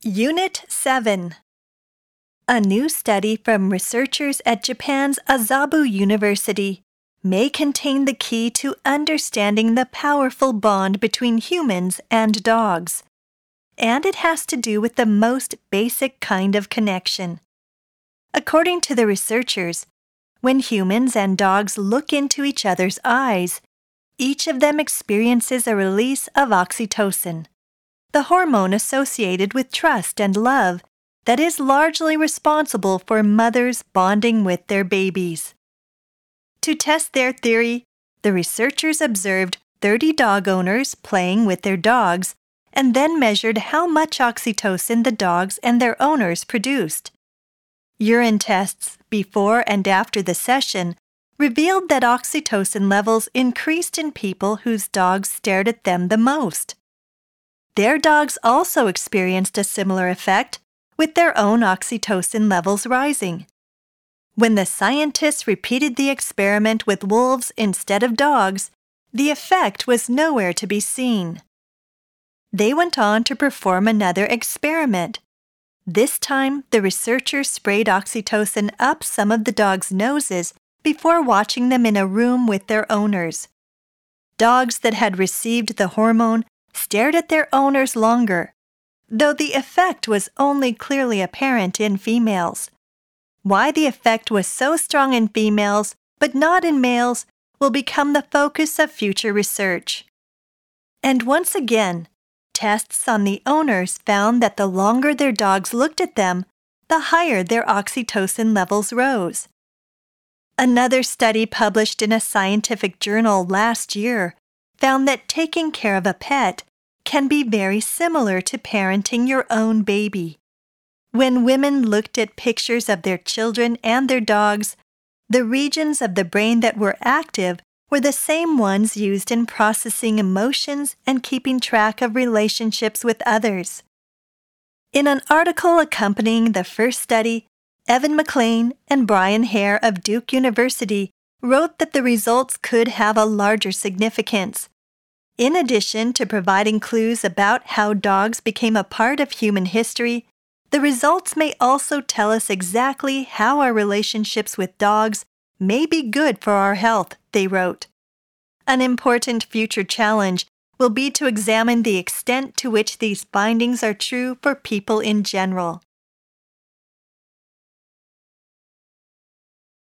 Unit 7. A new study from researchers at Japan's Azabu University may contain the key to understanding the powerful bond between humans and dogs. And it has to do with the most basic kind of connection. According to the researchers, when humans and dogs look into each other's eyes, each of them experiences a release of oxytocin, the hormone associated with trust and love that is largely responsible for mothers bonding with their babies. To test their theory, the researchers observed 30 dog owners playing with their dogs and then measured how much oxytocin the dogs and their owners produced. Urine tests before and after the session revealed that oxytocin levels increased in people whose dogs stared at them the most. Their dogs also experienced a similar effect, with their own oxytocin levels rising. When the scientists repeated the experiment with wolves instead of dogs, the effect was nowhere to be seen. They went on to perform another experiment. This time, the researchers sprayed oxytocin up some of the dogs' noses before watching them in a room with their owners. Dogs that had received the hormone stared at their owners longer, though the effect was only clearly apparent in females. Why the effect was so strong in females but not in males will become the focus of future research. And once again, tests on the owners found that the longer their dogs looked at them, the higher their oxytocin levels rose. Another study published in a scientific journal last year found that taking care of a pet can be very similar to parenting your own baby. When women looked at pictures of their children and their dogs, the regions of the brain that were active were the same ones used in processing emotions and keeping track of relationships with others. In an article accompanying the first study, Evan McLean and Brian Hare of Duke University wrote that the results could have a larger significance. In addition to providing clues about how dogs became a part of human history, the results may also tell us exactly how our relationships with dogs may be good for our health, they wrote. An important future challenge will be to examine the extent to which these findings are true for people in general.